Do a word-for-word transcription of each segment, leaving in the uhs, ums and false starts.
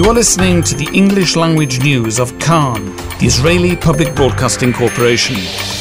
You're listening to the English language news of Khan, the Israeli Public Broadcasting Corporation.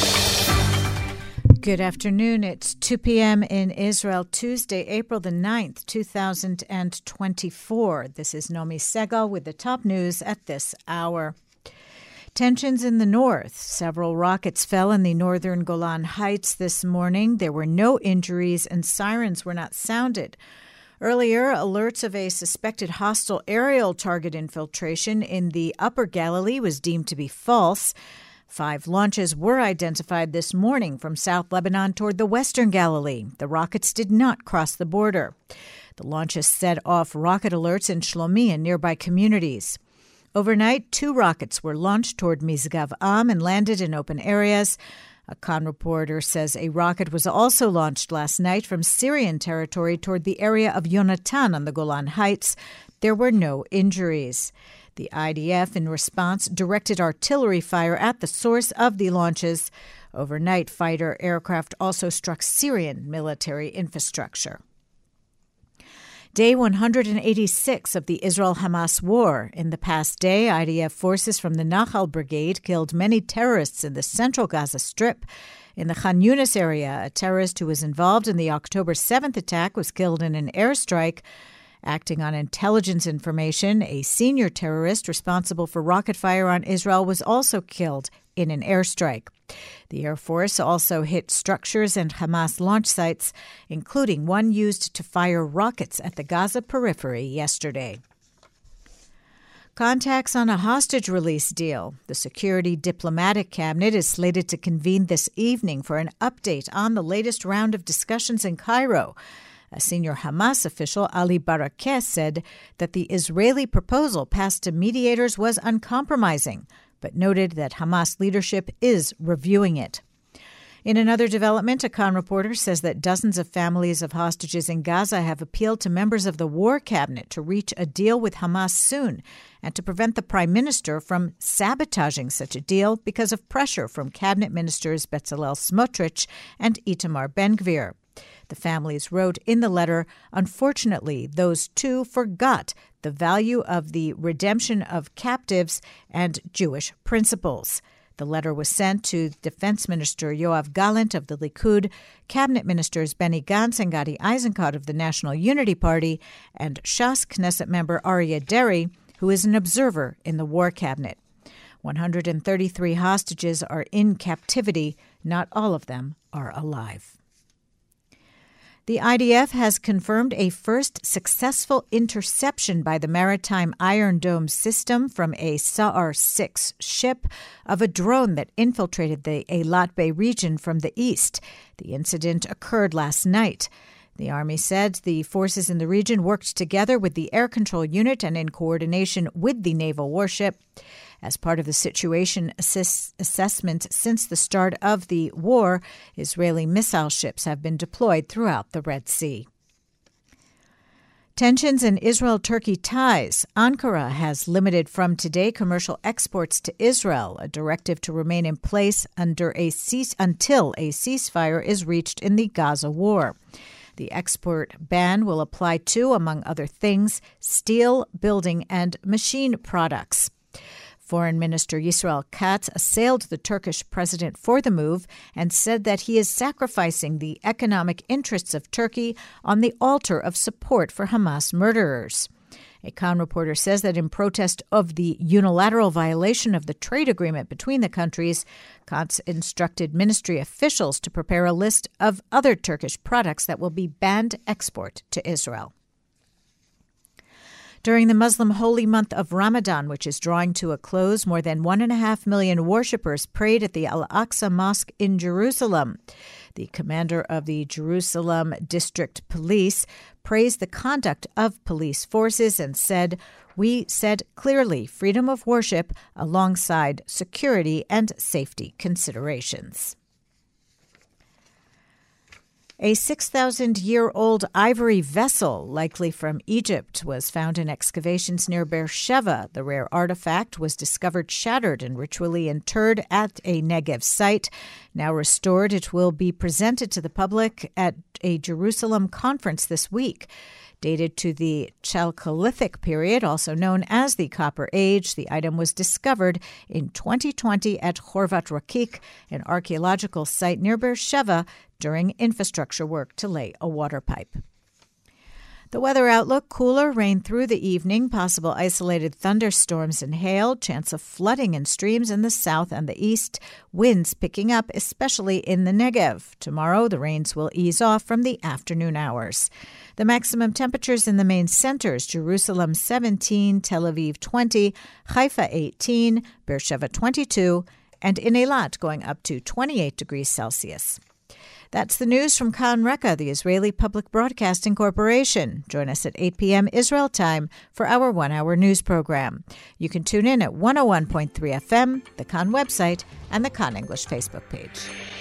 Good afternoon. It's two p.m. in Israel, Tuesday, April the ninth, two thousand twenty-four. This is Nomi Segal with the top news at this hour. Tensions in the north. Several rockets fell in the northern Golan Heights this morning. There were no injuries and sirens were not sounded. Earlier, alerts of a suspected hostile aerial target infiltration in the Upper Galilee was deemed to be false. Five launches were identified this morning from South Lebanon toward the Western Galilee. The rockets did not cross the border. The launches set off rocket alerts in Shlomi and nearby communities. Overnight, two rockets were launched toward Misgav Am and landed in open areas. A Khan reporter says a rocket was also launched last night from Syrian territory toward the area of Yonatan on the Golan Heights. There were no injuries. The I D F, in response, directed artillery fire at the source of the launches. Overnight, fighter aircraft also struck Syrian military infrastructure. Day one hundred eighty-six of the Israel-Hamas war. In the past day, I D F forces from the Nahal Brigade killed many terrorists in the central Gaza Strip. In the Khan Yunis area, a terrorist who was involved in the October seventh attack was killed in an airstrike. Acting on intelligence information, a senior terrorist responsible for rocket fire on Israel was also killed in an airstrike. The Air Force also hit structures and Hamas launch sites, including one used to fire rockets at the Gaza periphery yesterday. Contacts on a hostage release deal. The Security Diplomatic Cabinet is slated to convene this evening for an update on the latest round of discussions in Cairo. A senior Hamas official, Ali Barakeh, said that the Israeli proposal passed to mediators was uncompromising, but noted that Hamas leadership is reviewing it. In another development, a Khan reporter says that dozens of families of hostages in Gaza have appealed to members of the war cabinet to reach a deal with Hamas soon and to prevent the prime minister from sabotaging such a deal because of pressure from cabinet ministers Bezalel Smotrich and Itamar Ben-Gvir. The families wrote in the letter, "Unfortunately, those two forgot the value of the redemption of captives and Jewish principles." The letter was sent to Defense Minister Yoav Gallant of the Likud, Cabinet Ministers Benny Gantz and Gadi Eisenkot of the National Unity Party, and Shas Knesset member Aryeh Deri, who is an observer in the War Cabinet. one hundred thirty-three hostages are in captivity. Not all of them are alive. The I D F has confirmed a first successful interception by the Maritime Iron Dome system from a Sa'ar six ship of a drone that infiltrated the Eilat Bay region from the east. The incident occurred last night. The Army said the forces in the region worked together with the Air Control Unit and in coordination with the naval warship. As part of the situation assess- assessment since the start of the war, Israeli missile ships have been deployed throughout the Red Sea. Tensions in Israel-Turkey ties. Ankara has limited from today commercial exports to Israel, a directive to remain in place under a cease- until a ceasefire is reached in the Gaza war. The export ban will apply to, among other things, steel, building, and machine products. Foreign Minister Yisrael Katz assailed the Turkish president for the move and said that he is sacrificing the economic interests of Turkey on the altar of support for Hamas murderers. A Khan reporter says that in protest of the unilateral violation of the trade agreement between the countries, Katz instructed ministry officials to prepare a list of other Turkish products that will be banned export to Israel. During the Muslim holy month of Ramadan, which is drawing to a close, more than one and a half million worshippers prayed at the Al-Aqsa Mosque in Jerusalem. The commander of the Jerusalem District Police praised the conduct of police forces and said, "We said clearly freedom of worship alongside security and safety considerations." A six thousand year old ivory vessel, likely from Egypt, was found in excavations near Beersheba. The rare artifact was discovered shattered and ritually interred at a Negev site. Now restored, it will be presented to the public at a Jerusalem conference this week. Dated to the Chalcolithic period, also known as the Copper Age, the item was discovered in twenty twenty at Horvat Rakik, an archaeological site near Beersheva, during infrastructure work to lay a water pipe. The weather outlook: cooler, rain through the evening, possible isolated thunderstorms and hail, chance of flooding in streams in the south and the east, winds picking up, especially in the Negev. Tomorrow, the rains will ease off from the afternoon hours. The maximum temperatures in the main centers: Jerusalem seventeen, Tel Aviv twenty, Haifa eighteen, Beersheva twenty-two, and in Eilat going up to twenty-eight degrees Celsius. That's the news from Kan Reka, the Israeli Public Broadcasting Corporation. Join us at eight p.m. Israel time for our one-hour news program. You can tune in at one oh one point three F M, the Kan website, and the Kan English Facebook page.